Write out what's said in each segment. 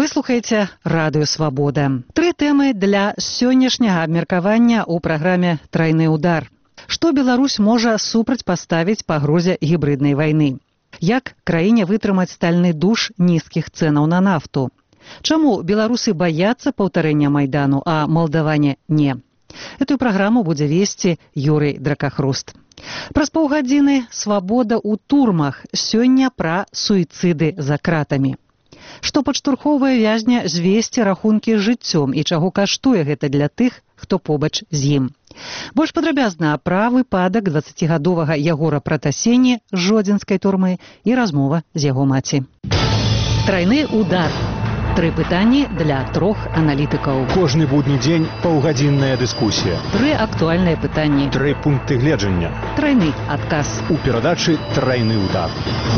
Вы слухаеце Радыё Свабода. 3 тэмы для сённяшняга абмеркавання ў праграме «Трайны удар». Што Беларусь можа супрацьпаставіць пагрозе гібриднай вайны? Як краіне вытрымаць стальны душ нізкіх цэнаў на нафту? Чаму беларусы баяцца паўтарэння Майдану, а малдаване не? Эту праграму будзе весці Юрый Дракахруст. Праз паўгадзіны «Свабода ў турмах», сёння пра суіцыды за кратамі. Што падштурхоўвае вязня звесці рахункі з жыццём і чаго каштуе гэта для тых, хто побач з ім. Больш падрабязна пра выпадак 20гадовага Ягора Пратасені з жодзінскай турмы і размова з яго маці. Трайны удар. 3 пытанні для 3 аналітыкаў. Кожны будні дзень паўгадзінная дыскусія. 3 актуальныя пытанні. 3 пункты гледжання. Трайны адказ. У перадачы «Трайны удар».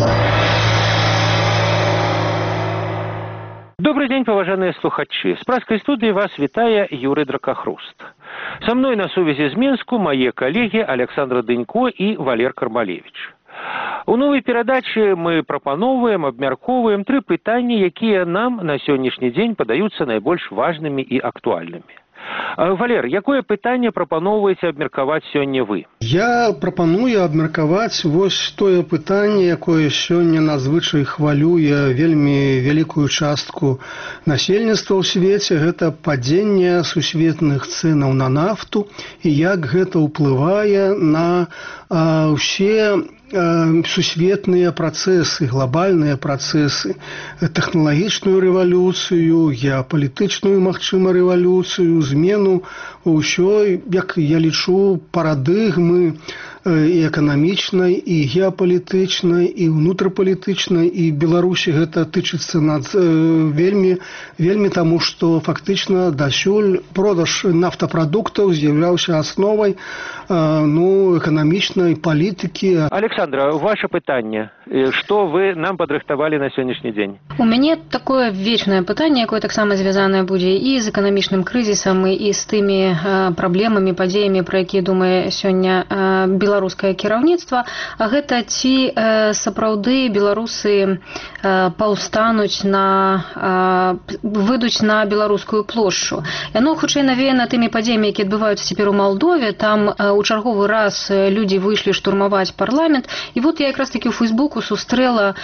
Добрый день, поважанные слухачи. С праской студии вас витая Юрий Дракахруст. Со мной на сувязі з Менску мои коллеги Александр Дынько и Валер Кармалевич. У новой перадачы мы прапановываем, абмяркоўваем 3 пытанні, якія нам на сённяшні дзень падаюцца найбольш важнымі і актуальнымі. Валер, якое пытанне прапаноўваеце абмеркаваць сёння вы? Я прапаную абмеркаваць вось тое пытанне, якое сёння надзвычай хвалюе вельмі вялікую частку насельніцтва ў свеце. Гэта падзенне сусветных цэнаў на нафту і як гэта ўплывае на ўсе сусветныя працэсы, глобальныя працэсы, тэхналагічную рэвалюцыю, геапалітычную, магчыма, рэвалюцыю, змену ўсёй, як я лічу, парадыгмы і эканамічнай, і геапалітычнай, і ўнутрапалітычнай, і Беларусі гэта тычыцца вельмі таму, што фактычна дасюль продаж нафтапрадуктаў з'яўляўся асновай эканамічнай палітыкі. Александра, ваше пытанне. Што вы нам падрыхтавалі на сённяшні дзень? У мяне такое вечнае пытанне, якое таксама звязанае будзе і з эканамічным крызісам, і з тымі праблемамі, падзеямі, пра якія думае сёння беларускае кіраўніцтва. А гэта ці сапраўды беларусы паўстануць выйдуць на беларускую плошчу. Яно хутчэй навеяна тымі падзеямі, якія адбываюцца цяпер у Малдове. Там у чарговы раз людзі выйшлі штурмаваць парламент. І вот я якраз такі ў Фейсбуку сустрэла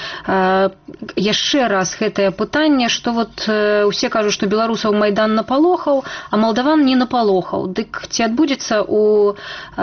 яшчэ раз гэтае пытанне, што вот усе кажуць, што беларусаў Майдан напалохаў, а малдаван не напалохаў. Дык ці адбудзецца у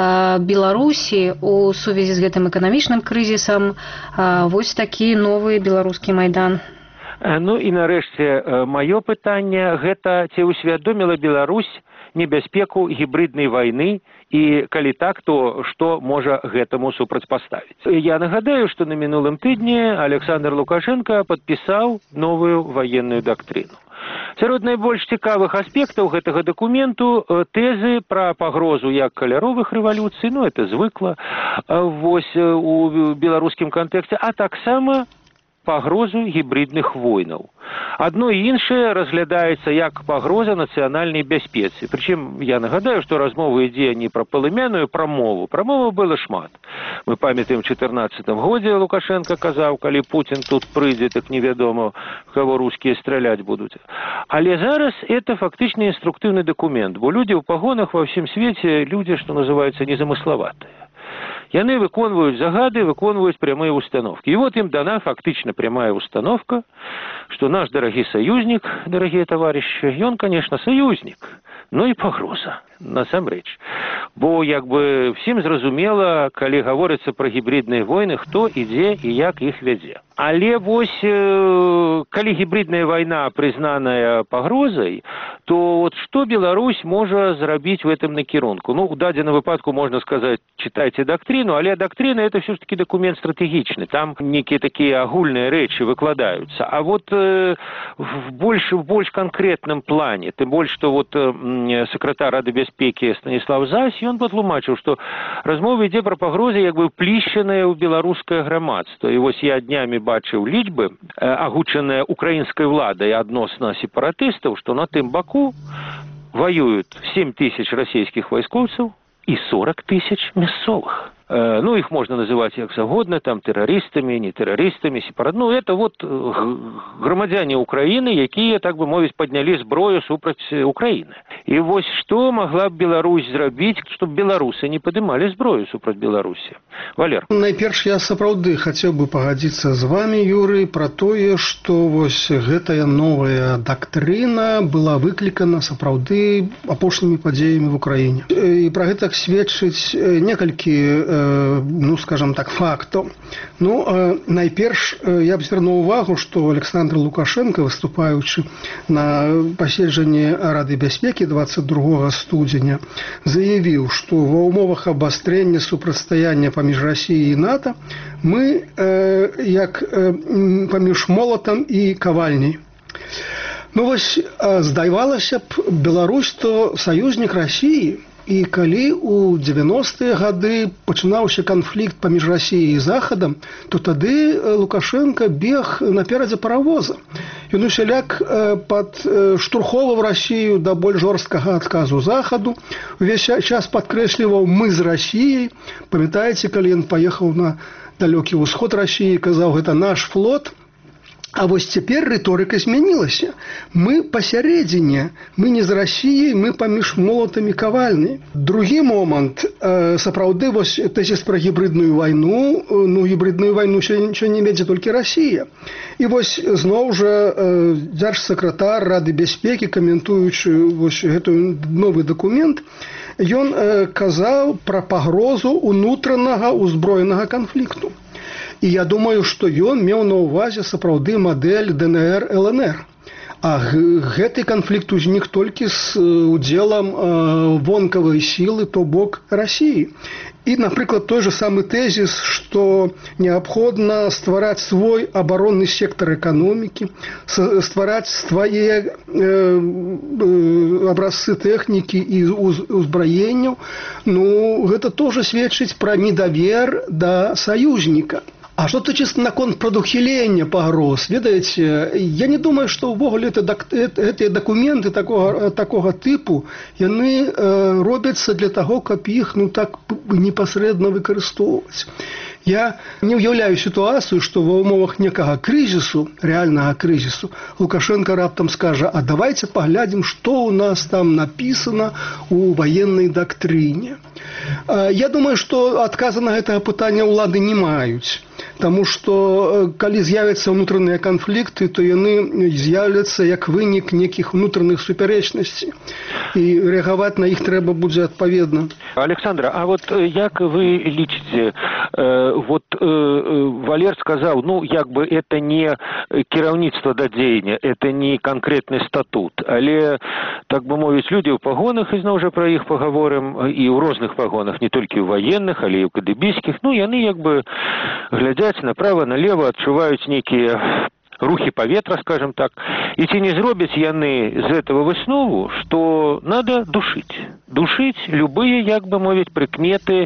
Беларусі у сувязі з гэтым эканамічным крызісам вось такі новы беларускі Майдан? Ну і нарэшце маё пытанне гэта ці усвядоміла Беларусь небяспеку гібриднай вайны і калі так, то што можа гэтаму супрацьпаставіць. Я нагадаю, што на мінулым тыдні Александр Лукашенко падпісаў новую военную дактрыну. Сярод найбольш цікавых аспектаў гэтага дакументу тэзы пра пагрозу як каляровых рэвалюцый, это звыкла вось у беларускім кантэксце, а таксама пагрозу гібридных войнаў. Адно і іншае разглядаецца як пагроза нацыянальнай бяспецы. Прычым я нагадаю, што размова ідзе не пра палымяную прамову. Прамоваў было шмат. Мы памятаем, у 2014 годзе Лукашенко казаў, калі Путін тут прыйдзе, так невядома, каго рускія страляць будуць. Але зараз это фактычна інструктыўны дакумент, бо людзі ў пагонах ва ўсім свеце людзі, што называюцца, незамыславатыя. Яны выконваюць загады, выконваюць прямыя установкі. І вот ім дана фактычна прямая установка, што наш дарагі саюзнік, дарагія таварышы, ён, конечно, саюзнік, но і пагроза, насамрэч. Бо, як бы, всім зразумела, калі гаворыцца пра гібридныя войны, хто ідзе і як іх вядзе. Але вось, калі гібридная вайна прызнаная пагрозай, то вот што Беларусь можа зрабіць в этом накірунку? Ну, у дадзеным выпадку можна сказаць, читайте доктрину, але доктрина это все-таки документ стратегичный, там некие такие агульные рэчы выкладаюцца. А вот в больш конкретном плане, тым больш, што вот сакратар Рады бяспекі Станіслав Зась, ён патлумачыў, што размова ідзе пра пагрозы як бы плішчаныя ў беларускае грамадства. І вось я днямі бачыў лічбы, агучаныя украінскай уладай адносна сепаратыстаў, што на тым баку воюют 7 тысяч расійскіх вайскоўцаў і 40 тысяч мясцовых. ну, их можно называть как угодно, там, террористами, не террористами, ну, это вот громадяне Украины, якія, так бы мовить, подняли зброю супраць Украины. И вот что могла бы Беларусь сделать, чтобы белорусы не поднимали зброю супраць Беларуси? Валер. Найперш, я сапраўды хотел бы погодиться с вами, Юрий, про то, что вот гэтая новая доктрина была выкликана сапраўды апошнімі падзеямі в Украине. И про это сведчыць некалькі, ну, скажем так, фактов. Ну, найперш, я б звярнуў увагу, что Александр Лукашенко, выступаючы на паседжанні Рады бяспекі 22 студзеня, заявіў, што ва ўмовах абастрэння супрацьстаяння паміж Расіяй і НАТО мы як паміж молатам і кавальняй. Ну вось, здавалася б, Беларусь то саюзнік Расіі, і калі у 90-е гады пачынаўся канфлікт паміж Расіяй і Захадам, то тады Лукашенко бег наперадзе паравоза. Ён усяляк падштурхоўваў Расію да больш жорсткага адказу Захаду, увесь час падкрэсліваў «мы з Расіяй». Памятаеце, калі ён паехаў на далёкі ўсход Расіі, казаў «гэта наш флот». А вось цяпер рыторыка змянілася. Мы пасярэдзіне, мы не з Расіяй, мы паміж молатамі кавальні. Другі момант, сапраўды, вось тэзіс пра гібридную вайну, ну, гібридную вайну сёння вядзе толькі Расія. І вось зноў жа дзяржсакратар Рады бяспекі, каментуючы вось гэты новы дакумент, ён казаў пра пагрозу ўнутранага ўзброенага канфлікту. І я думаю, што ён меў на ўвазе сапраўды мадэль ДНР-ЛНР. А гэты канфлікт узнік толькі з удзелам вонкавай сілы, то бок Расіі. І, напрыклад, той же самы тэзіс, што неабходна ствараць свой абаронны сектар эканомікі, ствараць свае абразцы тэхнікі і ўзбраенняў, ну, гэта тоже сведчыць пра недавер да саюзніка. А што тычыцца наконт прадухілення пагроз, ведаеце, я не думаю, што ўвогуле гэтыя дакументы такога тыпу, яны робяцца для таго, каб іх, ну, так непасрэдна выкарыстоўваць. Я не ўяўляю сітуацыю, што ва ўмовах некага крызісу, рэальнага крызісу, Лукашенко раптам скажа: а давайте паглядзім, што ў нас там напісана ў ваеннай дактрыне. Я думаю, што адказа на гэтага пытання ўлады не маюць. Таму што калі з'явяцца ўнутраныя канфлікты, то яны з'являцца як вынік нейкіх унутраных супярэчнасцей. І рэагаваць на іх трэба будзе адпаведна. Александра, а вот як вы лічыце, вот Валер сказаў, ну, як бы это не кіраўніцтва да дзеяння, это не канкрэтны статут, але, так бы мовіць, людзі ў пагонах, і зноў жа пра іх пагаворым, і ў розных пагонах, не толькі ў ваенных, але і ў кадыбійскіх, ну, яны як бы глядзяць направо-налево, адчуваюць нейкія рухи паветра, скажем так, и ці не зробяць яны з этого выснову, что надо душить любые, як бы мовіць, прыкметы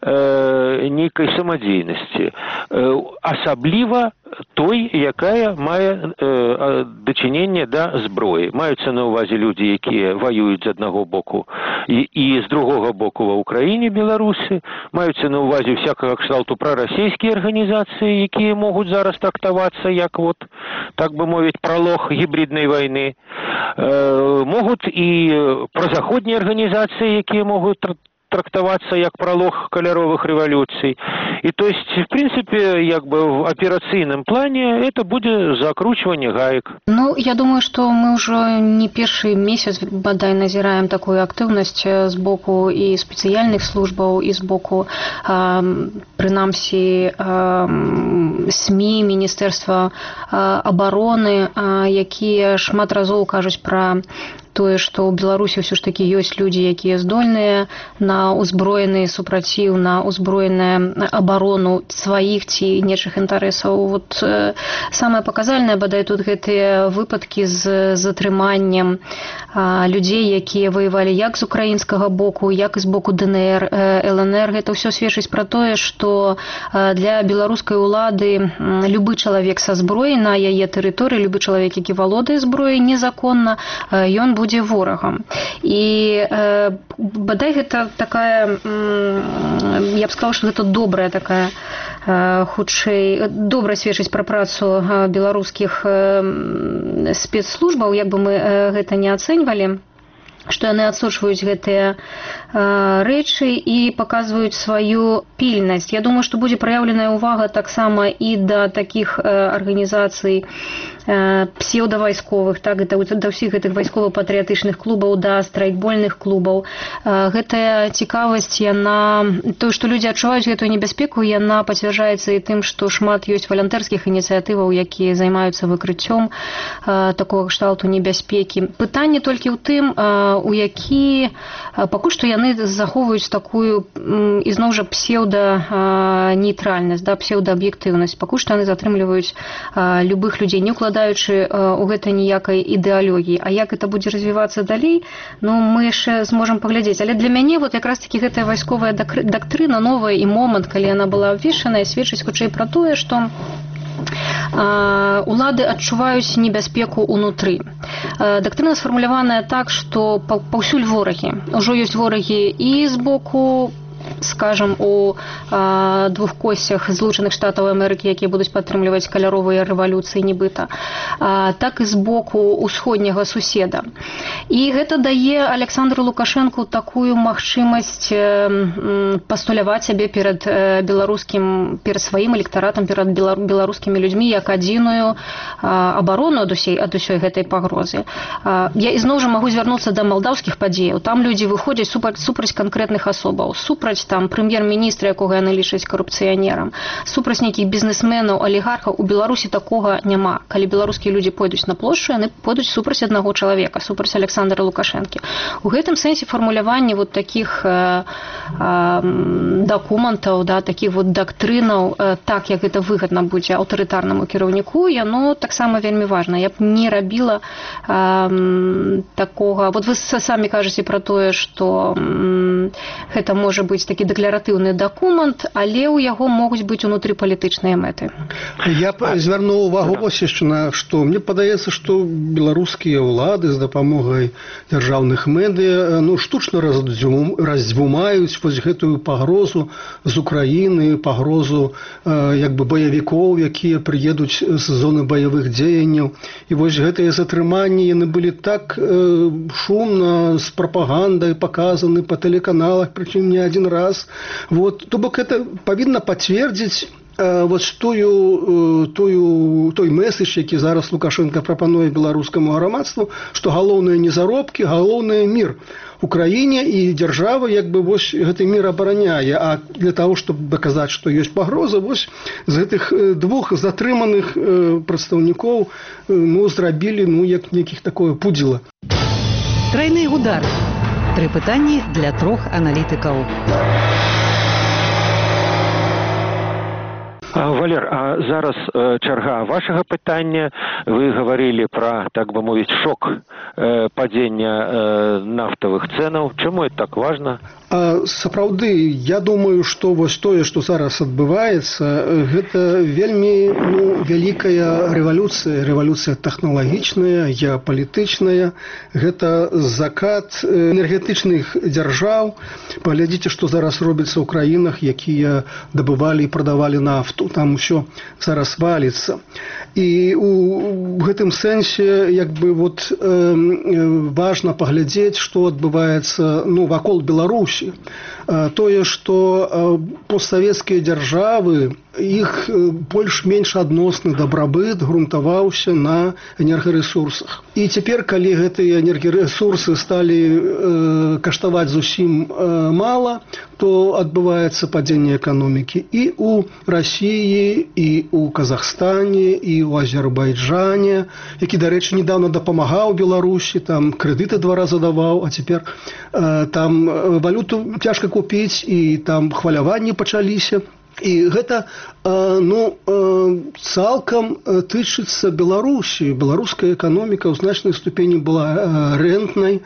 нейкай самадзейнасці, асабліва той, якая мае дачыненне да зброі. Маюцца на ўвазе людзі, якія ваююць з аднаго боку і з другога боку ва ўкраіне, беларусы, маюцца на ўвазе всякага кшталту прарасійскія арганізацыі, якія могуць зараз трактавацца як вот, так бы мовіць, пролог гібриднай вайны. Могуць і прозаходнія арганізацыі, якія могуць трактоваться як пролог каляровых революций. И то есть, в принципе, як бы в операционном плане это будет закручивание гаек. Ну, я думаю, что мы уже не первый месяц бадай назираем такую активность с боку и специальных службаў, и с боку, принамсі, СМИ, Министерства обороны, якія шмат разоў кажуць пра тое, што ў Беларусі ўсё ж такі ёсць людзі, якія здольныя на ўзброены супраціў, на ўзброеную абарону сваіх ці нечых інтарэсаў. Вот самае паказальнае, бадай, тут гэтыя выпадкі з затрыманнем людзей, якія ваявалі як з украінскага боку, як і з боку ДНР, ЛНР. Гэта ўсё сведчыць пра тое, што для беларускай улады любы чалавек са зброяй на яе тэрыторыі, любы чалавек, які валодае зброяй незаконна, ён будзе будзе ворагам. І бадай гэта такая, я б сказала, што гэта добрая такая, хутчэй, добра сведчыць пра працу беларускіх спецслужбаў, як бы мы гэта не ацэньвалі, што яны адсочваюць гэтыя рэчы і паказваюць сваю пільнасць. Я думаю, што будзе праяўленая ўвага таксама і да такіх арганізацый псеўдавайсковых, так, да ўсіх гэтых вайскова-патрыятычных клубаў, да страйкбольных клубаў. Гэтая цікавасць, яна, тое, што людзі адчуваюць гэтую небяспеку, яна пацвярджаецца і тым, што шмат ёсць валантэрскіх ініцыятываў, якія займаюцца выкрыццём такога кшталту небяспекі. Пытанне толькі ў тым, у які пакуль што яны захоўваюць такую ізноў жа псеўда-нейтральнасць, да, псеўда-аб'ектыўнасць. Пакуль што яны затрымліваюць любых людзей, не укладаючы ў гэта ніякай ідэалогіі. А як гэта будзе развівацца далей, ну, мы яшчэ зможам паглядзець. Але для мяне вот якраз такі гэтая вайсковая дактрына новая і момант, калі яна была абвешчаная, сведчыць хутчэй пра тое, што улады адчуваюць небяспеку ўнутры. Дактрына сфармуляваная так, што паўсюль ворагі. Ужо ёсць ворагі і з боку, скажем, у двух косцях Злучаных Штатаў Амерыкі, якія будуць падтрымліваць каляровыя рэвалюцыі нібыта, так і з боку ўсходняга суседа. І гэта дае Александру Лукашэнку такую магчымасць пастуляваць сябе перад беларускім, перад сваім электаратам, перад беларускімі людзьмі як адзіную абарону ад усёй гэтай пагрозы. Я ізноў жа магу звярнуцца да малдаўскіх падзеяў. Там людзі выходзяць супраць канкрэтных асобаў, супраць там прэм'ер-міністра, якога яны лічаць карупцыянерам, супраць нейкіх бізнесменаў, алігархаў. У Беларусі такога няма. Калі беларускія людзі пойдуць на плошчу, яны пойдуць супраць аднаго чалавека, супраць Александра Лукашэнкі. У гэтым сэнсе фармуляванне вот такіх дакументаў, да, такіх вот дактрынаў, так, як гэта выгадна будзе аўтарытарнаму кіраўніку, яно таксама вельмі важна. Я б не рабіла такога... Вот вы самі кажаце пра тое, што гэта можа быць такі дэкларатыўны дакумент, але ў яго могуць быць унутры палітычныя мэты. Я звярнуў увагу вось яшчэ на што. Мне падаецца, што беларускія ўлады з дапамогай дзяржаўных медыя штучна раздзьмумаюць вось гэтую пагрозу з Украіны, пагрозу як бы баявікоў, якія прыедуць з зоны баявых дзеянняў. І вось гэтыя затрыманні, яны былі так шумна з прапагандай паказаны па тэлеканалах, прычым не один раз. Вот, то бок это павінна пацвердзіць вот той месседж, які зараз Лукашенко прапануе беларускаму грамадству, што галоўнае не заробкі, галоўнае мір у краіне, і дзяржава як бы вось гэты мір абараняе. А для того, чтобы даказаць, што ёсць пагроза, вось з гэтых двух затрыманых прадстаўнікоў зрабілі як нейкіх такое пудзіла. Трайны удар. 3 пытанні для 3 аналітыкаў. Валер, а зараз чарга вашага пытання. Вы гаварылі пра, так бы мовіць, шок падзення нафтавых цэнаў. Чаму это так важна? Сапраўды, я думаю, што вось тое, што зараз адбываецца, гэта вельмі вялікая рэвалюцыя тэхналагічная, геапалітычная. Гэта закат энергетычных дзяржаў. Паглядзіце, што зараз робіцца ў краінах, якія дабывалі і прадавалі нафту. Там усё зараз валіцца. І у гэтым сэнсе як бы вот важна паглядзець, што адбываецца вакол Беларусі. Тое, што постсавецкія дзяржавы, іх больш-менш адносны дабрабыт грунтаваўся на энергарэсурсах. І цяпер, калі гэтыя энергарэсурсы сталі каштаваць зусім мала, то адбываецца падзенне эканомікі і ў Расіі, і ў Казахстане, і ў Азербайджане, які, дарэчы, недавно дапамагаў Беларусі, там крэдыты 2 раза даваў, а цяпер там валюту цяжка купіць, і там хваляванні пачаліся. І гэта цалкам тычыцца Беларусі. Беларуская эканоміка ў значнай ступені была рэнтнай.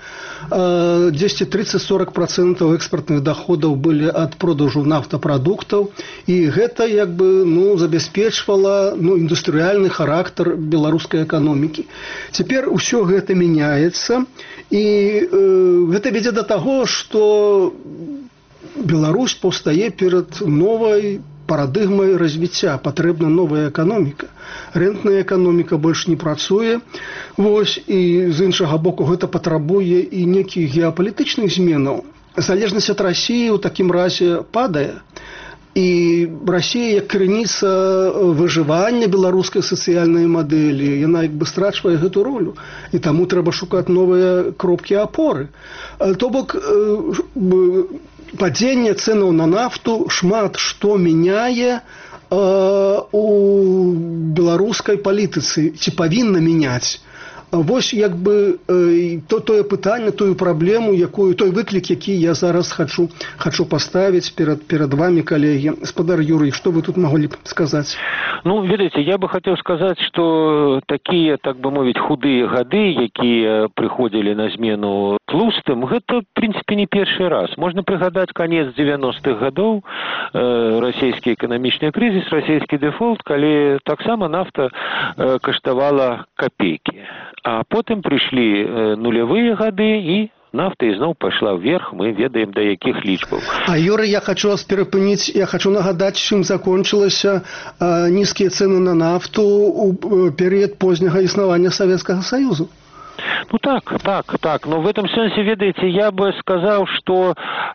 10-30-40% экспартных доходаў былі ад продажу нафтапрадуктаў. І гэта забяспечвала індустрыяльны характар беларускай эканомікі. Цяпер усё гэта мяняецца. І гэта вядзе да таго, што Беларусь паўстае перад новай парадыгмай развіцця. Патрэбна новая эканоміка. Рэнтная эканоміка больш не працуе. І з іншага боку гэта патрабуе і нейкіх геапалітычных зменаў. Залежнасць ад Расіі ў такім разе падае. І Расія як крыніца выжывання беларускай сацыяльнай мадэлі, яна страчвае гэту ролю. І таму трэба шукаць новыя кропкі апоры. То бок, падзенне цэнаў на нафту шмат што мяняе у беларускай палітыцы, ці павінна мяняць. Вось тое пытанне, тую праблему, той выклік, які я зараз хачу паставіць перад вами, калегі. Гаспадар Юрый, што вы тут маглі б сказаць? Ведаеце, я бы хацеў сказаць, што такія, так бы мовіць, худыя гады, якія прыходзілі на змену тлустым, гэта, в прынцыпе, не першы раз. Можна прыгадаць канец 90-х гадоў, расійскі эканамічны крызіс, расійскі дэфолт, калі таксама нафта каштавала капейкі. А потым прыйшлі нулявыя гады, і нафта ізноў пайшла вверх, мы ведаем, да якіх лічбаў. А, Юрый, я хочу вас перапыніць, я хочу нагадаць, чым закончылася нізкія цэны на нафту ў перыяд позняга існавання Савецкага Саюзу. Так. Но в этом сенсе, ведаеце, я бы сказаў, што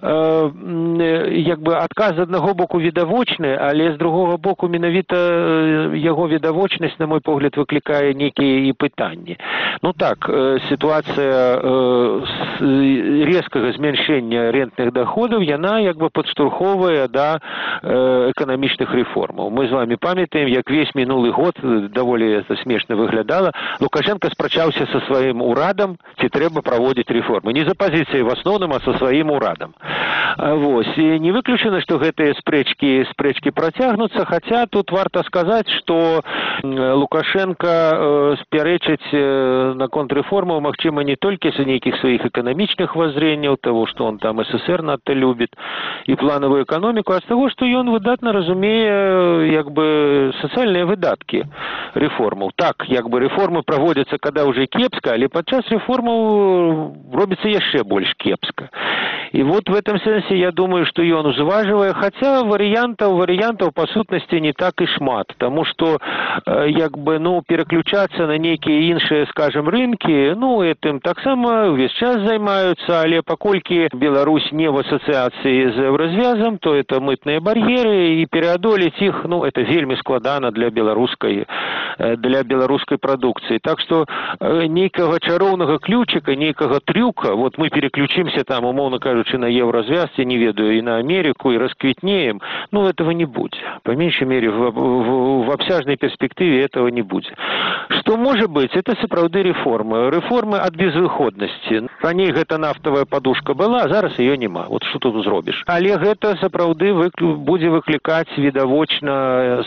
адказ з аднаго боку відавочны, але з другога боку менавіта яго відавочнасць, на мой погляд, выклікае нейкія і пытанні. Сітуацыя резкага змяншэння рэнтных доходаў, яна падштурхоўвае да эканамічных рэформаў. Мы з вами памятаем, як весь мінулы год, даволі смешна выглядала, Лукашенко спрачаўся са сваім урадам, ці трэба праводзіць рэформы. Не за пазіцыяй в асноўным, а са сваім урадам. І не выключана, што гэтыя спрэчкі працягнуцца, хаця тут варта сказаць, што Лукашенко спярэчыць наконт рэформаў, магчыма, не толькі з нейкіх сваіх эканамічных воззренняў, того, што он там СССР надта любіць, і планавую эканоміку, а з таго, што ён выдатна разумее сацыяльныя выдаткі рэформаў. Так, рэформы праводзяцца, када ўжо кепска, але падчас рэформаў робіцца яшчэ больш кепска. І в этом сэнсе я думаю, што ён узважвае, хаця варыянтаў па сутнасці не так і шмат, таму што пераключацца на нейкія іншыя, скажем, рынкі, этым таксама ўвесь час займаюцца, але паколькі Беларусь не в асацыяцыі з еўразвязам, то это мытныя бар'еры, і пераадолець іх, это вельмі складана для беларускай прадукцыі. Так што нейкага чароўнага ключика, нейкага трюка, мы переключимся там, умовно кажучи, на еврозвяз, я не ведаю, и на Америку, и расквитнеем, этого не будет. По меньшей мере, в обсяжной перспективе этого не будет. Что может быть? Это сапраўды рэформы. Рэформы от безвыходности. Раней гэта нафтовая подушка была, а зараз ее нема. Вот что тут зробишь. Але гэта сапраўды будзе выкликать відавочна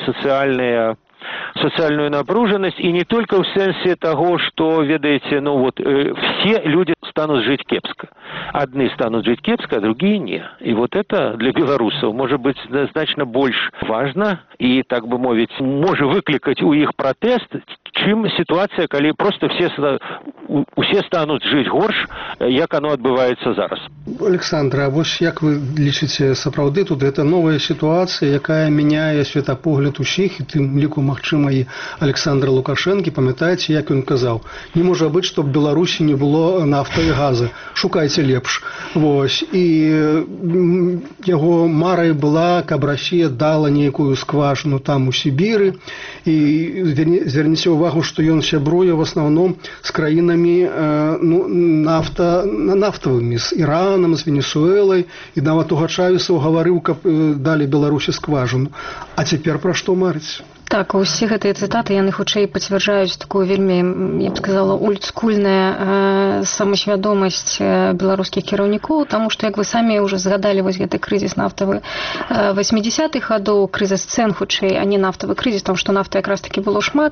социальную напруженность, и не только в сенсе того, что, ведаете, все люди станут жить кепска. Одни станут жить кепска, а другие не. И это для белорусов может быть значно больше важно, и, так бы мовить, может выкликать у их протест, чем ситуация, когда просто все станут жить горш, як оно адбываецца зараз. Александра, а вось як вы лічыце, сапраўды тут гэта новая сітуацыя, якая мяняе светапогляд усіх, і тым ліку, магчыма, і Александра Лукашэнкі, памятаеце, як ён казаў, не можа быць, што в Беларусі не было нафта і газа, шукайце лепш. І яго марай была, каб Расія дала нейкую скважину там у Сібіры, і зверніце ўвагу, што ён сябруе в асноўном з краінамі нафтавымі, з Іранам, з Венесуэлай, і нават Тугачавісаў гаварыў, каб далі Беларусі скважину. А цяпер пра што марыць? Так, усе гэтыя цытаты, яны хутчэй пацвярджаюць такую вельмі, я б сказала, олдскульная самасвядомасць беларускіх кіраўнікоў, таму што, як вы самі ўжо згадалі, вось гэты крызіс нафтавы 80-х гадоў, крызіс цэн хутчэй, а не нафтавы крызіс, тому што нафты якраз такі было шмат.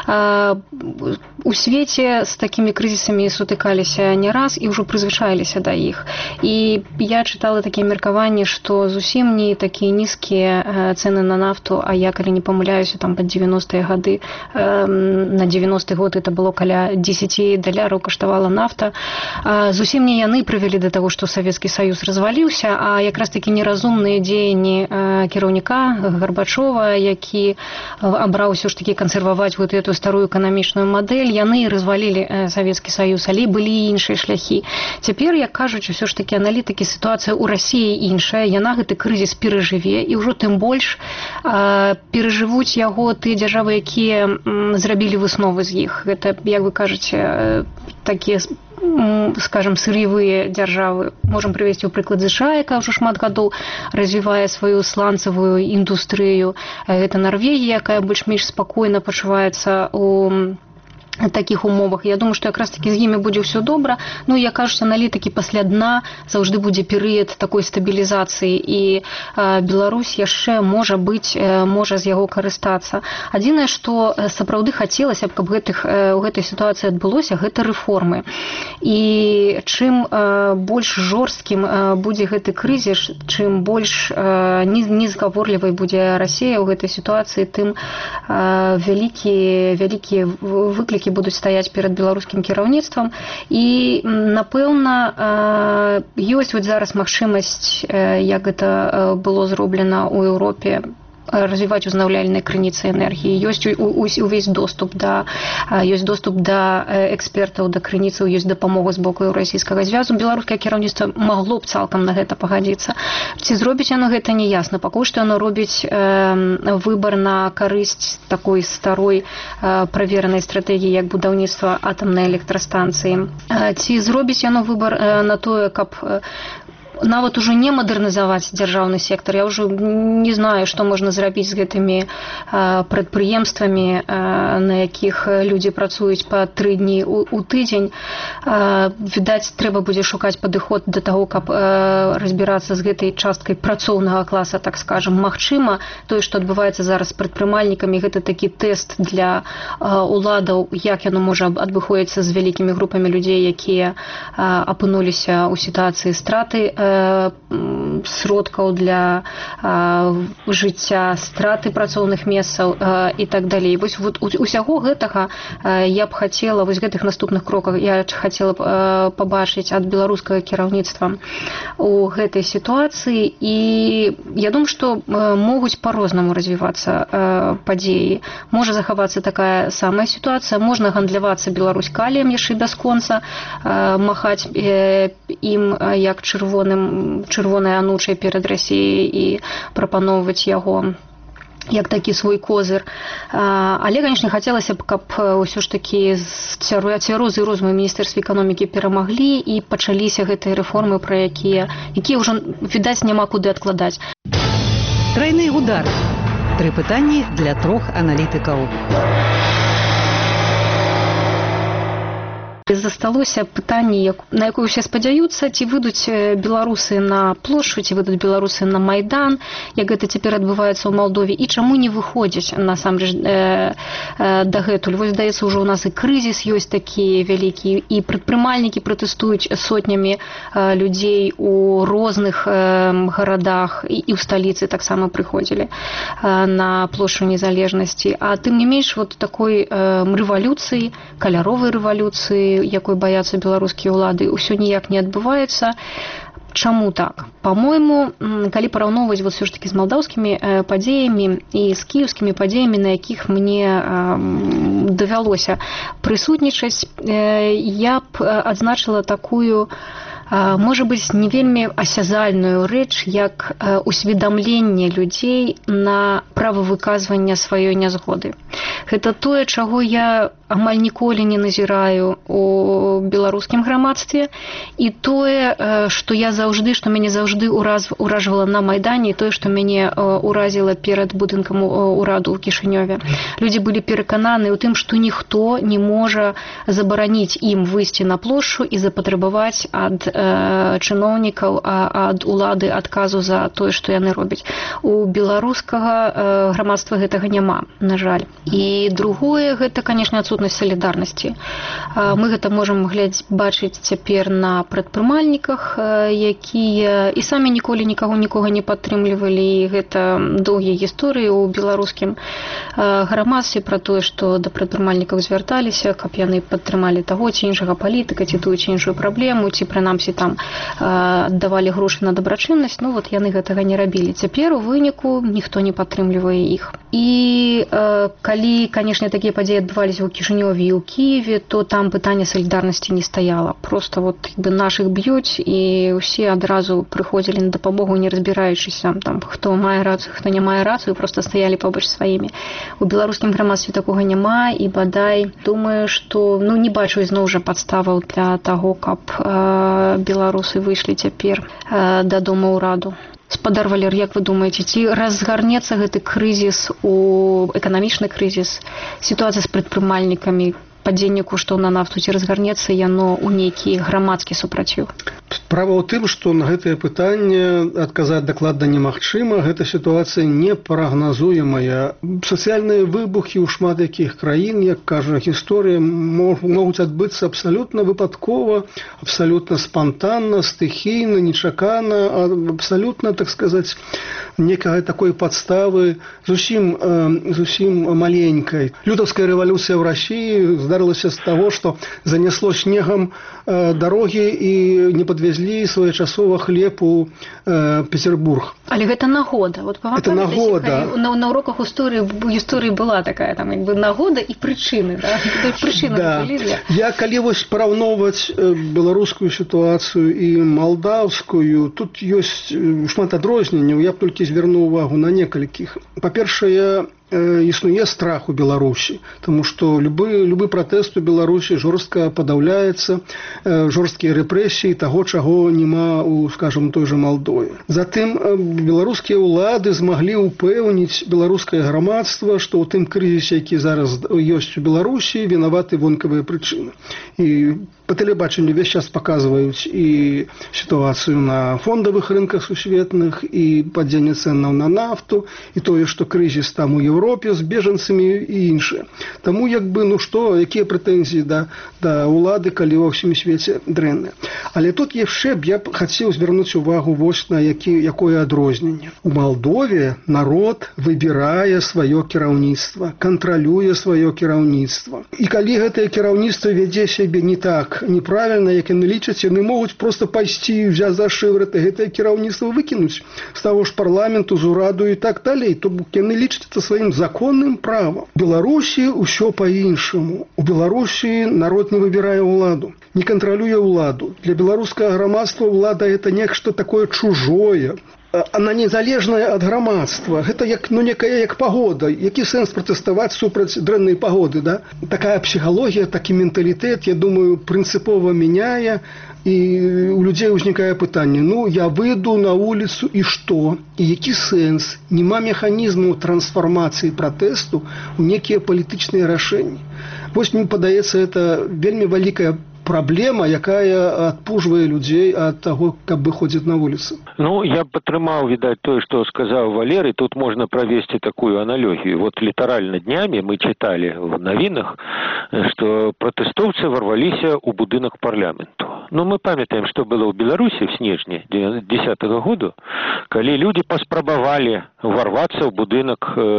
У свеце з такімі крызісамі сутыкаліся не раз і ўжо прызвычаіліся да іх. І я чытала такія меркаванні, што зусім не такія нізкія цэны на нафту, а я, калі не памыляюся, там под 90-е гады, на 90-й год это было каля $10 каштавала нафта. Зусім не яны прывялі да таго, што Савецкі Саюз разваліўся, а якраз такі неразумныя дзеянні кіраўніка Гарбачова, які абраў ўсё ж такі кансерваваць вот эту старую эканамічную мадэль, яны развалілі Савецкі Саюз, але былі іншыя шляхі. Цяпер, як кажуць, усё ж такі аналітыкі, сітуацыя ў Расіі іншая, яна гэты крызіс перажыве, і ўжо тым больш перажывуць яго тыя дзяржавы, якія зрабілі высновы з іх. Гэта, як вы кажаце, такія, скажем, сыр'евыя дзяржавы. Можам прывесці ў прыклад США, якая ўжо шмат гадоў развівае сваю сланцавую індустрыю. Гэта Нарвегія, якая больш-менш спакойна пачуваецца у такіх умовах. Я думаю, што якраз такі з імі будзе ўсё добра. Ну, як кажуць аналітыкі, пасля дна заўжды будзе перыяд такой стабілізацыі, і Беларусь яшчэ можа быць, можа з яго карыстацца. Адзінае, што сапраўды хацелася б, каб у гэтай сітуацыі адбылося, гэта рэформы. І чым больш жорсткім будзе гэты крызіс, чым больш незгаворлівай будзе Расія ў гэтай сітуацыі, тым вялікія выклікі будуць стаяць перад беларускім кіраўніцтвам. І, напэўна, ёсць вот зараз магчымасць, як гэта было зроблена ў Еўропе, развіваць узнаўляльныя крыніцы энергіі. Ёсць увесь доступ да экспертаў, да крыніцаў, ёсць дапамога з боку еўрасійскага звязу. Беларускае кіраўніцтва магло б цалкам на гэта пагадзіцца. Ці зробіць яно гэта, не ясна. Пакуль што яно робіць выбар на карысць такой старой праверанай стратэгіі, як будаўніцтва атамнай электрастанцыі. Ці зробіць яно выбар на тое, каб нават ужо не мадэрнізаваць дзяржаўны сектар. Я ўжо не знаю, што можна зрабіць з гэтымі прадпрыемствамі, на якіх людзі працуюць па 3 дні у тыдзень. Відаць, трэба будзе шукаць падыход да таго, каб разбірацца з гэтай часткай працоўнага класа, так скажам. Магчыма, тое, што адбываецца зараз з прадпрымальнікамі, гэта такі тэст для уладаў, як яно можа адбыходзіцца з вялікімі групамі людзей, якія апынуліся ў сітуацыі страты сродкаў для жыцця, страты працоўных месцаў і так далей. Вось усяго гэтага я б хацела, вось гэтых наступных кроках я хацела б пабачыць ад беларускага кіраўніцтва у гэтай сітуацыі. І я думаю, што могуць па-рознаму развівацца падзеі. Можа захавацца такая самая сітуацыя, можна гандлявацца Беларусь каліем яшчэ бясконца, махаць ім як чырвонай анучай перад Расіяй і прапаноўваць яго як такі свой козыр. Але, канечне, хацелася б, каб ўсё ж такі цвярозы розуму ў Міністэрстве эканомікі перамаглі і пачаліся гэтыя рэформы, пра якія ўжо, відаць, няма куды адкладаць. Трайны удар. 3 пытанні для 3 аналітыкаў. Засталося пытанне, на якое ўсе спадзяюцца, ці выйдуць беларусы на плошчу, ці выйдуць беларусы на Майдан, як гэта цяпер адбываецца ў Малдове, і чаму не выходзяць насамрэч дагэтуль. Вось, здаецца, ўжо ў нас і крызіс ёсць такі вялікі, і прадпрымальнікі пратэстуюць сотнямі людзей у розных гарадах, і ў сталіцы таксама прыходзілі на плошчу незалежнасці. А тым не менш, вот такой рэвалюцыі, каляровай рэвалюцыі, якой баяцца беларускія ўлады, ўсё ніяк не адбываецца. Чаму так? Па-мойму, калі параўноўваць ўсё ж такі з малдаўскімі падзеямі і з кіеўскімі падзеямі, на якіх мне давялося прысутнічаць, я б адзначыла такую можа быць не вельмі асязальную рэч, як усведамленне людзей на права выказвання сваёй нязгоды. Гэта тое, чаго я амаль ніколі не назіраю у беларускім грамадстве, і тое, што мяне заўжды уражвала на Майдане, і тое, што мяне уразіла перад будынкам ураду ў Кішынёве. Людзі былі перакананы ў тым, што ніхто не можа забараніць ім выйсці на плошчу і запатрабаваць ад чыноўнікаў, ад улады адказу за тое, што яны робяць. У беларускага грамадства гэтага няма, на жаль. І другое, гэта, канешне, адсутнасць салідарнасці. Мы гэта можам бачыць цяпер на прадпрымальніках, якія і самі ніколі нікога не падтрымлівалі. І гэта доўгія гісторыі ў беларускім грамадстве пра тое, што да прадпрымальнікаў звярталіся, каб яны падтрымалі таго ці іншага палітыка, ці тую ці іншую праблему, ці прынамсі там давалі грошы на дабрачыннасць. Яны гэтага не рабілі. Цяпер у выніку ніхто не падтрымлівае іх. І калі, канешне, такія падзеі адбываліся ў Кішынёве і ў Кіеве, то там пытанне салідарнасці не стаяла. Проста нашых б'юць, і ўсе адразу прыходзілі на дапамогу, не разбіраючыся, хто мае рацыю, хто не мае рацыю, проста стаялі побач сваімі. У беларускім грамадстве такога няма, і бадай, думаю, што не бачу ізноў жа падставаў для таго, каб беларусы выйшлі цяпер дадому ўраду. Спадар Валер, як вы думаеце, ці разгарнецца гэты крызіс, эканамічны крызіс, сітуацыя з прадпрымальнікамі, падзенне коштаў на нафту, ці разгарнецца яно ў нейкі грамадскі супраціў? Справа ў тым, што на гэтае пытанне адказаць дакладна немагчыма. Гэта сітуацыя непрагназуемая. Сацыяльныя выбухі ў шмат якіх краін, як кажа гісторыя, могуць адбыцца абсалютна выпадкова, абсалютна спантанна, стыхійна, нечакана, абсалютна, так сказаць, некага такой падставы зусім маленькай. Лютаўская рэвалюцыя ў Расіі здарылася з таго, што занесло снегам дарогі і не падвезлі своечасова хлеб у Петербург. Але гэта нагода. Это нагода. На уроках гісторыі была такая нагода і прычыны. Я калі параўноўваць беларускую сітуацыю і малдаўскую, тут ёсць шмат адрозненняў. Я б толькі звярнуў увагу на некалькіх. Па-першае, існуе страх у Беларусі, тому што любы пратэст у Беларусі жорстка падаўляецца, жорсткія рэпрэсіі таго, чаго няма у, скажам, той жа Малдове. Затым беларускія ўлады змаглі ўпэўніць беларускае грамадства, што ў тым крызісе, які зараз ёсць у Беларусі, вінаваты вонкавыя прычыны. І па тэлебачанню ўвесь час паказваюць і сітуацыю на фондавых рынках сусветных, і падзенне цэнаў на нафту, і тое, што крызіс там у Еўропе з бежанцамі і іншае. Таму якія прэтэнзіі да ўлады, калі ва ўсім свеце дрэнныя. Але тут яшчэ б я хацеў звярнуць увагу вось на якое адрозненне. У Малдове народ выбірае сваё кіраўніцтва, кантралюе сваё кіраўніцтва. І калі гэтае кіраўніцтва вядзе сябе не так, неправільна, як яны лічаць, яны могуць проста пайсці і взяць за шыўрат і гэтае кіраўніцтва выкінуць з таго ж парламенту, з ураду і так далей. То бок яны лічаць это сваім законным правам. У Беларусі ўсё па-іншаму. У Беларусі народ не выбірае ўладу, не кантралюе ўладу. Для беларускага грамадства ўлада это нешта такое чужое. Она незалежная ад грамадства. Гэта некая як пагода. Які сэнс пратэставаць супраць дрэннай пагоды, да? Такая псіхалогія, такі менталітэт, я думаю, прынцыпова мяняе, і у людзей узнікае пытанне: я выйду на вуліцу і што? І які сэнс? Нема механізму трансфармацыі пратэсту ў некія палітычныя рашэнні. Вось мне падаецца, это вельмі вялікая праблема, якая адпужвае людзей ад таго, каб выходзіць на вуліцу. Я падтрымаў, відаць, тое, што сказаў Валерый. Тут можна правесці такую аналогію. Літаральна днямі мы чыталі в навінах, што пратэстоўцы ворваліся ў будынак парламенту. Мы памятаем, што было ў Беларусі в снежні 2010 году, калі людзі паспрабавалі ворвацца ў будынак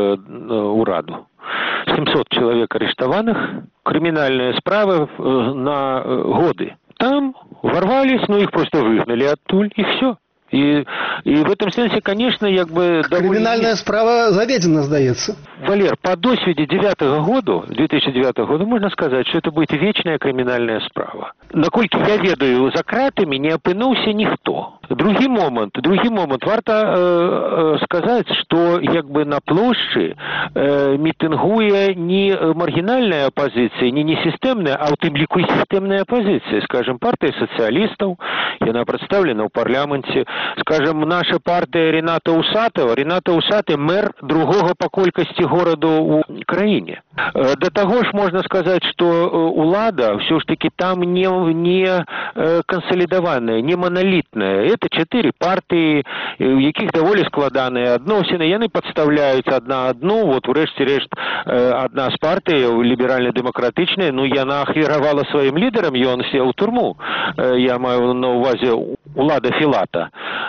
ураду. 700 человек арестованных, криминальные справы на годы. Там ворвались, их просто выгнали оттуль, и все. И в этом смысле, конечно, как бы... Криминальная справа заведена, сдается. Валер, по досвіді 2009 года можно сказать, что это будет вечная криминальная справа. Наколькі я ведаю, за кратами не опынуўся ніхто. Другі момент, варта сказать, что как бы на площади митингуя не маргинальная оппозиция, не системная, а у тым ліку и системная оппозиция. Скажем, партия социалистов, она представлена в парламенте. Скажем, наша партия Рената Усатый мэр другого по колькости города у краине. До того ж можно сказать, что улада все ж таки там не консолидованная, не монолитная. Это 4 партии, у яких довольно складанные адносины, яны подставляются одна одну. Вот врешті-решт одна з партій, ліберально-демократичная, яна ахвяравала своим лидером, и он сел в турму. Я маю на увазі улада Филата.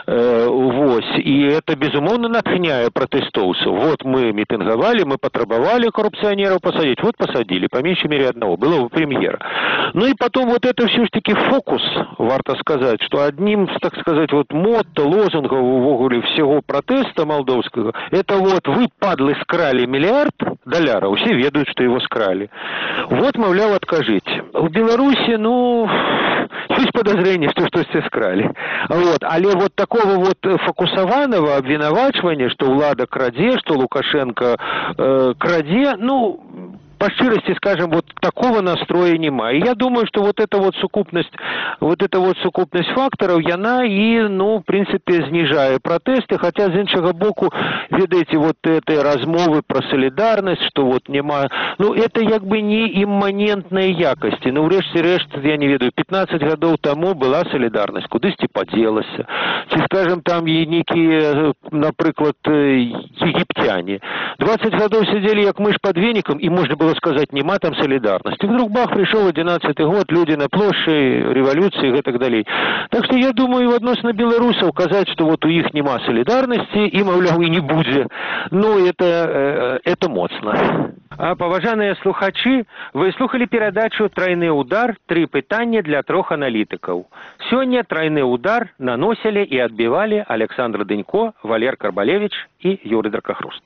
И это, безумовно, натхняє протестовцев. Вот мы митинговали, мы потребовали коррупционеров посадить. Вот посадили, по меньшей мере одного. Было у премьера. Ну и потом вот это все-таки фокус, варто сказать, что одним, так сказать, вот мотто, лозунгов увогуле всего протеста молдовского, это вот вы, падлы, скрали $1 миллиард, все ведают, что его скрали. Вот, мовляв, откажите. В Беларуси, есть подозрение, что все скрали. Вот. Але вот такого вот фокусованного обвинувачивания, что влада краде, что Лукашенко краде, по щирости, скажем, вот такого настроя нема. И я думаю, что вот эта вот сукупность факторов, яна и, в принципе, снижает протесты, хотя з іншого боку, ведаете, вот этой размовы про солидарность, что вот нема, это как бы не имманентной якости. Врешті-решт, я не ведаю, 15 годов тому была солидарность, кудись поделася. Чи, скажем, там некие, наприклад, египтяне. 20 годов сидели, как мышь под веником, и можно было сказать, нема там солидарности. Вдруг бах, пришел 11-й год, люди на площади, революции и так далее. Так что я думаю, відносно белорусов сказать, что вот у них нема солидарности, и, мовляв, и не будет. Это моцно. А, поважаныя слухачы, вы слухали перадачу «Тройны удар. 3 пытання для 3 аналітыкаў». Сёння «Тройны удар» наносили и отбивали Александр Дынько, Валер Карбалевич и Юрий Дракохруст.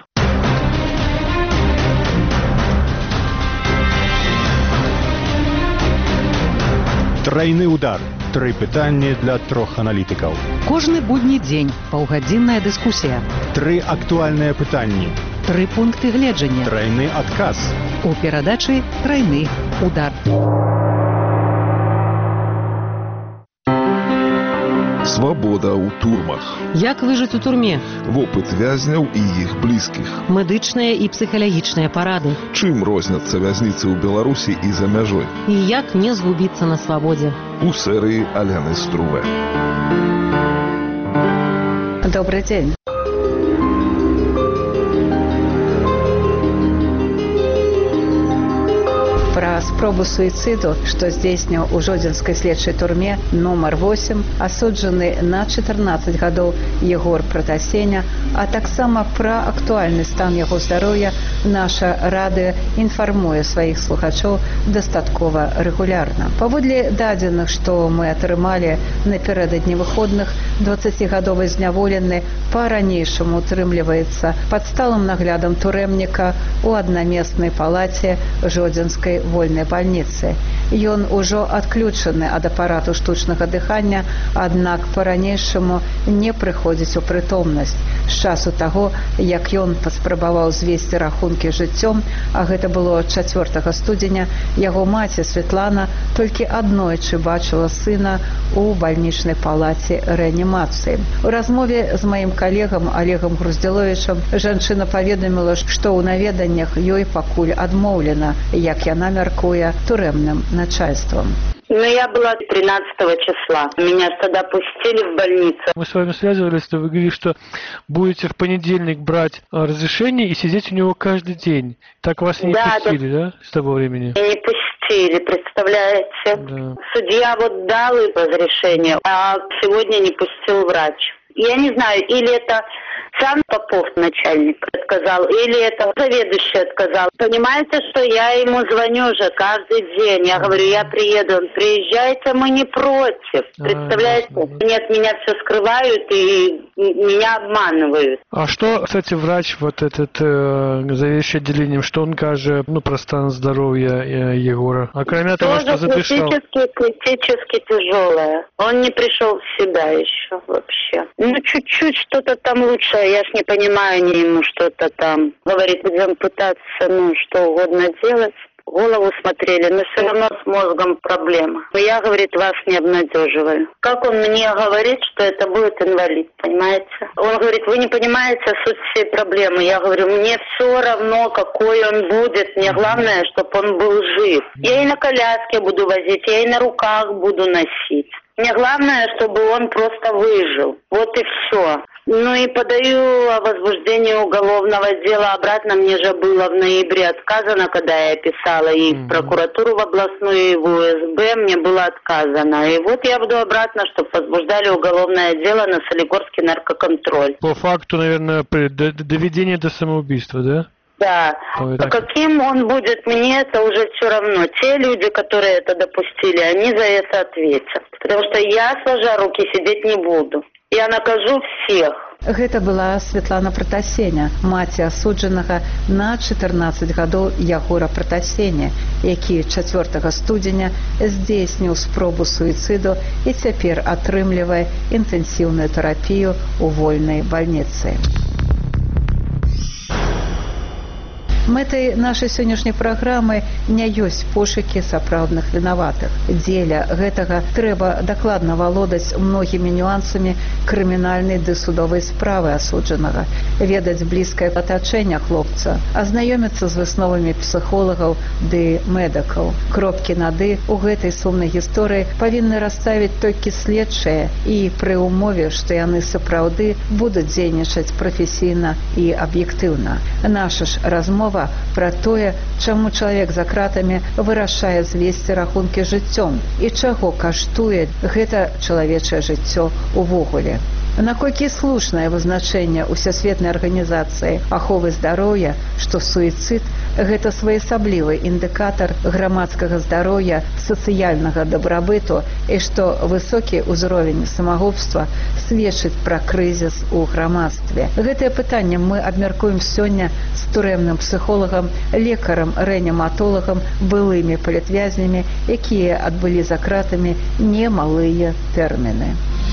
Тройны удар. 3 пытання для 3 аналітыкаў. Кожны будні дзень паўгадзінная дыскусія. 3 актуальныя пытанні. 3 пункты гледжання. Тройны адказ. У перадачы «Тройны удар». Свабода ў турмах. Як выжыць у турме? Вопыт вязняў і іх блізкіх. Медычныя і псіхалагічныя парады. Чым розняцца вязніцы ў Беларусі і за мяжой? І як не згубіцца на свабодзе? У серыі Аляны Струве. Добрый день. Про спробу суициду, что здзейсніў у жодзінскай следчай турме номер 8 асуджаны на 14 гадоў Егор Протасеня, а таксама пра актуальны стан яго здароўя наша радыё інфармуе сваіх слухачоў дастаткова рэгулярна. Паводле дадзеных, што мы атрымалі напярэдадні выходных, 20гадовы зняволены па-ранейшаму утрымліваецца пад сталым наглядам турэмніка у аднамеснай палаце жодзінскай вольнай бальніцы. Ён ужо адключаны ад апарату штучнага дыхання, аднак па-ранейшаму не прыходзіць у прытомнасць. З часу таго, як ён паспрабаваў звесці рахункі жыццём, а гэта было 4 студзеня, яго маці Светлана толькі аднойчы бачыла сына у бальнічнай палаце рэанімацыі. У размове з маім калегам Олегам Груздзіловічам жанчына паведаміла, што ў наведаннях ёй пакуль адмоўлена, як яна мяркуе, турэмным начальством. Я была 13 числа. Меня тогда пустили в больницу. Мы с вами связывались, вы говорили, что будете в понедельник брать разрешение и сидеть у него каждый день. Так вас не пустили, да, с того времени? Не пустили, представляете? Да. Судья вот дал разрешение, а сегодня не пустил врач. Я не знаю, или это Сам Попов, начальник, отказал, или это заведующий отказал. Понимаете, что я ему звоню уже каждый день. Я говорю, я приеду. Он: приезжайте, мы не против. Представляете? Нет, меня все скрывают и меня обманывают. А что, кстати, врач, вот этот заведующий отделением, что он скажет, про стан здоровья Егора? А кроме того, что задышал. Критически тяжелое. Он не пришел в себя еще вообще. Чуть-чуть что-то там лучше. Я ж не понимаю, не ему что-то там. Говорит, будем пытаться, что угодно делать. Голову смотрели, но все равно с мозгом проблема. Я, говорит, вас не обнадеживаю. Как он мне говорит, что это будет инвалид, понимаете? Он говорит, вы не понимаете суть всей проблемы. Я говорю, мне все равно, какой он будет. Мне главное, чтобы он был жив. Я и на коляске буду возить, я и на руках буду носить. Мне главное, чтобы он просто выжил. Вот и все. И подаю о возбуждении уголовного дела. Обратно мне же было в ноябре отказано, когда я писала и в прокуратуру в областную, и в УСБ. Мне было отказано. И вот я буду обратно, чтобы возбуждали уголовное дело на Солигорский наркоконтроль. По факту, наверное, доведение до самоубийства, да? Да. Каким он будет, мне это уже все равно. Те люди, которые это допустили, они за это ответят. Потому что я, сложа руки, сидеть не буду. Я накажу всех. Гэта была Светлана Пратасеня, маці асуджанага на 14 гадоў Ягора Пратасеня, які 4 студзеня здзейсніў спробу суіцыду і цяпер атрымлівае інтэнсіўную тэрапію ў вольнай бальніцы. Мэтай нашай сённяшняй праграмы не ёсць пошукі сапраўдных вінаватых. Дзеля гэтага трэба дакладна валодаць многімі нюансамі крымінальнай ды судовай справы асуджанага, ведаць блізкае атачэнне хлопца, азнаёміцца з высновамі псіхолагаў ды медыкаў. Кропкі над «і» у гэтай сумнай гісторыі павінны расставіць толькі следчыя і пры ўмове, што яны сапраўды будуць дзейнічаць прафесійна і аб'ектыўна. Наша ж размова пра тое, чаму чалавек за кратамі вырашае звесці рахункі жыццём і чаго каштуе гэта чалавечае жыццё увогуле. Наколькі слушнае вызначэнне Усесветнай арганізацыі аховы здароўя, што суіцыд – гэта своеасаблівы індыкатар грамадскага здароўя, сацыяльнага дабрабыту і што высокі ўзровень самагубства сведчыць пра крызіс у грамадстве. Гэтае пытанне мы абмяркуем сёння з турэмным псіхолагам, лекарам, рэаніматолагам, былымі палітвязнямі, якія адбылі за кратамі немалыя тэрміны.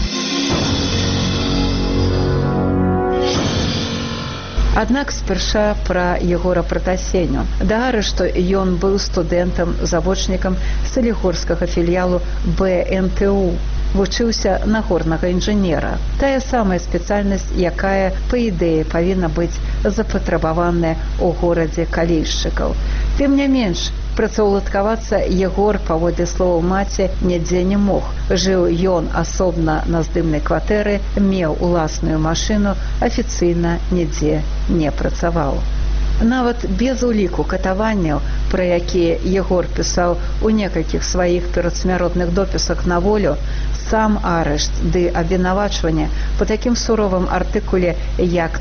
Аднак спярша пра Егора Пратасеню. Да арышту ён быў студэнтам, завочнікам Салігорскага філіялу БНТУ. Вучыўся на горнага інжынера. Тая самая спецыяльнасць, якая, па ідэі, павінна быць запатрабаваная ў горадзе калійшчыкаў. Тым не менш, працаўладкавацца Егор, паводле словаў маці, нідзе не мог. Жыў ён асобна на здымнай кватэры, меў уласную машыну, афіцыйна нідзе не працаваў. Нават без уліку катаванняў, пра якія Егор пісаў у некалькіх сваіх перадсмяротных допісах на волю, сам арышт ды абвінавачванне па такім суровым артыкуле, як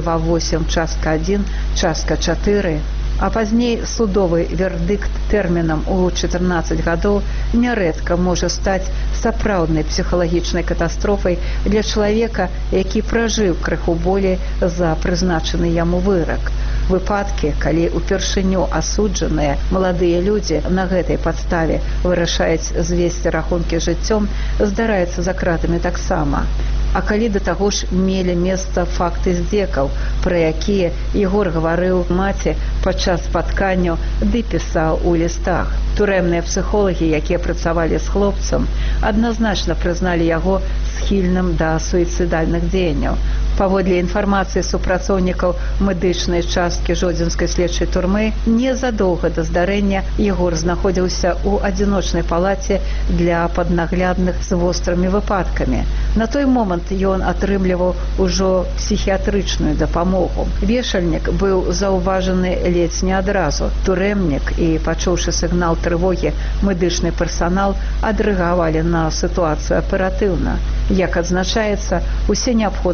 328 частка 1, частка 4, а пазней судовы вердыкт тэрмінам у 14 гадоў нярэдка можа стаць сапраўднай псіхалагічнай катастрофай для чалавека, які пражыў крыху болей за прызначаны яму вырак. Выпадкі, калі упершыню асуджаныя маладыя людзі на гэтай падставе вырашаюць звесці рахункі жыццём, здараецца за кратамі таксама. А калі да таго ж мелі месца факты здзекаў, пра якія Егор гаварыў маці падчас спатканняў ды пісаў у лістах. Турэмныя псіхолагі, якія працавалі з хлопцам, адназначна прызналі яго схільным да суіцыдальных дзеянняў. Паводле інфармацыі супрацоўнікаў медычнай часткі Жодзінскай следчай турмы, незадоўга да здарэння Егор знаходзіўся ў адзіночнай палаце для паднаглядных з вострымі выпадкамі. На той момант ён атрымліваў ужо псіхіятрычную дапамогу. Вешальнік быў заўважаны ледзь не адразу. Турэмнік і, пачуўшы сігнал трывогі, медычны персанал адрэагавалі на сітуацыю аператыўна. Як адзначаецца, усе неабходныя захады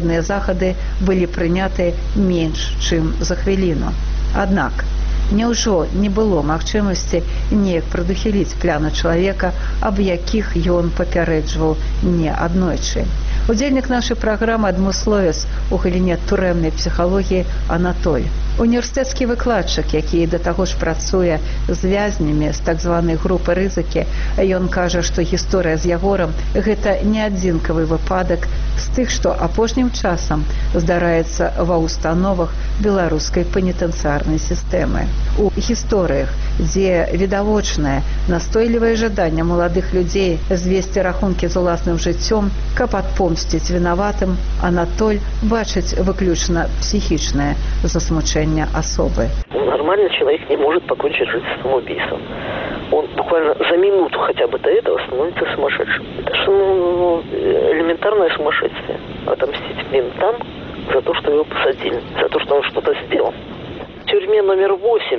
захады былі прыняты менш, чым за хвіліну. Аднак, няўжо не было магчымасці неяк прадухіліць планы чалавека, аб якіх ён папярэджваў не аднойчы. Удзельнік нашай праграмы адмысловец у галіне турэмнай псіхалогіі Анатоль. Універсітэцкі выкладчык, які да таго ж працуе з вязнямі з так званай групы рызыкі, ён кажа, што гісторыя з Ягорам – гэта не адзінкавы выпадак з тых, што апошнім часам здараецца ва ўстановах беларускай пенітэнцыярнай сістэмы. У гісторыях, дзе відавочнае настойлівае жаданне маладых людзей звесці рахункі з уласным жыццём, каб адпомсціць вінаватым, Анатоль бачыць выключна психічнае засмучэнне особы. Нормальный человек не может покончить жизнь самоубийством. Он буквально за минуту хотя бы до этого становится сумасшедшим. Это же элементарное сумасшествие. Отомстить ментам за то, что его посадили, за то, что он что-то сделал. В тюрьме номер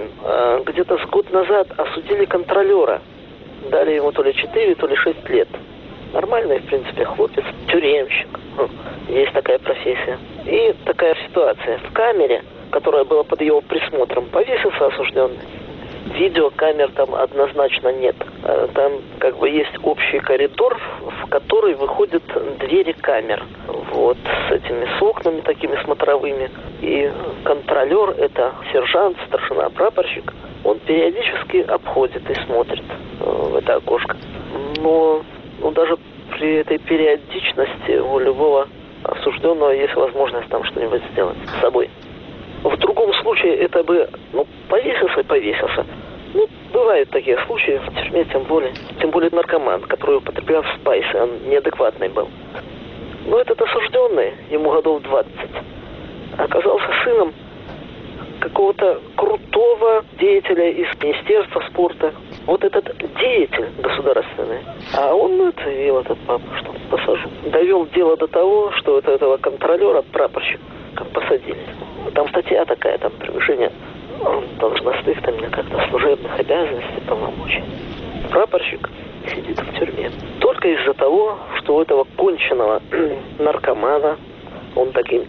8 где-то с год назад осудили контролера. Дали ему то ли 4, то ли 6 лет. Нормальный, в принципе, хлопец, тюремщик. Есть такая профессия. И такая ситуация. В камере, которая была под его присмотром, повесился осужденный. Видеокамер там однозначно нет. Там как бы есть общий коридор, в который выходят двери камер. Вот с этими с окнами такими смотровыми. И контролер, это сержант, старшина, прапорщик, он периодически обходит и смотрит в это окошко. Но даже при этой периодичности у любого осужденного есть возможность там что-нибудь сделать с собой. В другом случае это бы, повесился и повесился. Бывают такие случаи в тюрьме, тем более наркоман, который употреблял спайсы, он неадекватный был. Но этот осужденный, ему годов 20, оказался сыном какого-то крутого деятеля из Министерства спорта. Вот этот деятель государственный, а он заявил, этот папа, что посажу. Довел дело до того, что этого контролера, прапорщика, посадили. Там статья такая, там превышение должностных, там как-то служебных обязанностей, полномочий. Прапорщик сидит в тюрьме. Только из-за того, что у этого конченного наркомана, он таким